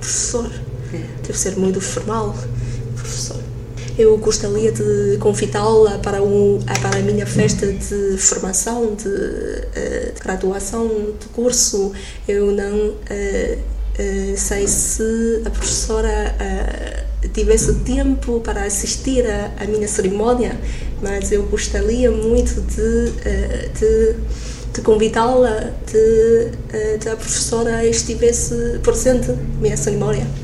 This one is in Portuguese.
professor. Deve ser muito formal, professor. Eu gostaria de convidá-la para a minha festa de formação, de graduação de curso. Eu não sei se a professora tivesse tempo para assistir à minha cerimónia, mas eu gostaria muito de convidá-la, de a professora estivesse presente na minha cerimónia.